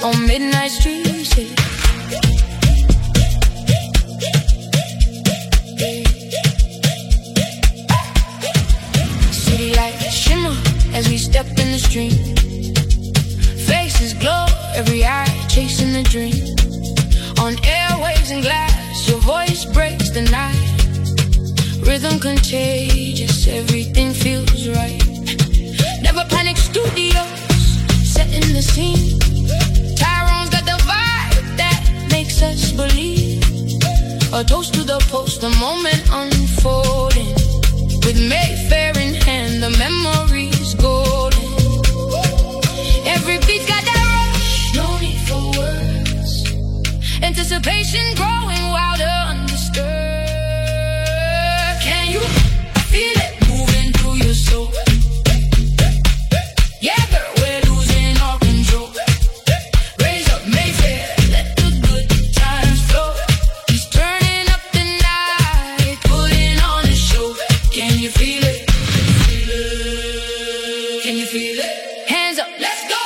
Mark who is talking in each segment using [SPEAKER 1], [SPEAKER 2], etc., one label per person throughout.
[SPEAKER 1] on midnight streets, yeah. City lights shimmer as we step in the stream. Faces glow, every eye chasing the dream. On airwaves and glass, your voice breaks the night. Rhythm contagious, everything feels right. Never Panic Studios, setting the scene. Tyrone's got the vibe that makes us believe. A toast to the post, the moment unfolding. With Mayfair in hand, the memories golden. Every beat's got that rush, no need for words. Anticipation growing wilder, undisturbed. Can you feel it moving through your soul? Yeah, girl, we're losing all control. Raise up Mayfair, let the good times flow. He's turning up the night, putting on a show. Can you feel it? Can you feel it? Hands up, let's go!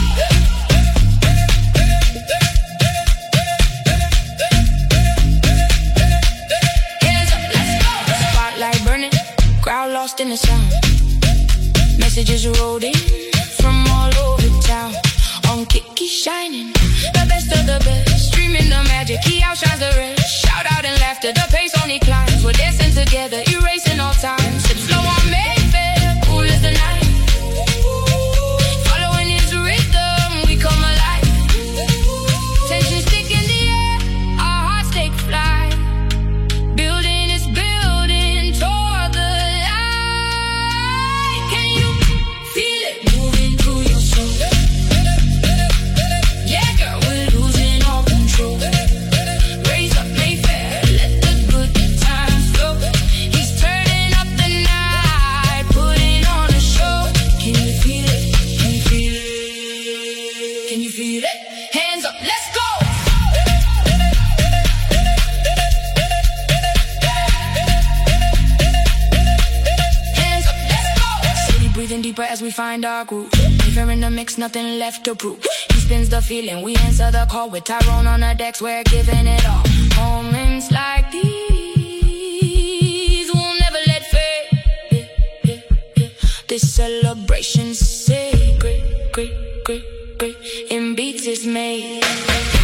[SPEAKER 1] Hands up, let's go! Spotlight burning, crowd lost in the sound. Messages rolled in from all over town. On Kiki shining, the best of the best. Streaming the magic, he outshines the rest. Shout out and laughter, the pace only climbs. We're dancing together, erasing all time. Sip slow on Mayfair, cool as the night. Following his rhythm, we come alive. Tension stick in the air, our hearts take flight. Building is building toward the light. Can you feel it moving through your soul? Yeah, girl, we're losing all control. Raise up Mayfair, let the good times flow. He's turning up the night, putting on a show. Can you feel it? Can you feel it? Can you feel it? Hands up, let's go! Hands up, let's go! City breathing deeper as we find our groove. Mayfair in the mix, nothing left to prove. He spins the feeling, we answer the call. With Tyrone on the decks, we're giving it all. Moments like these we'll never let fade. This celebration's sacred, great, great, great. In beats it's made.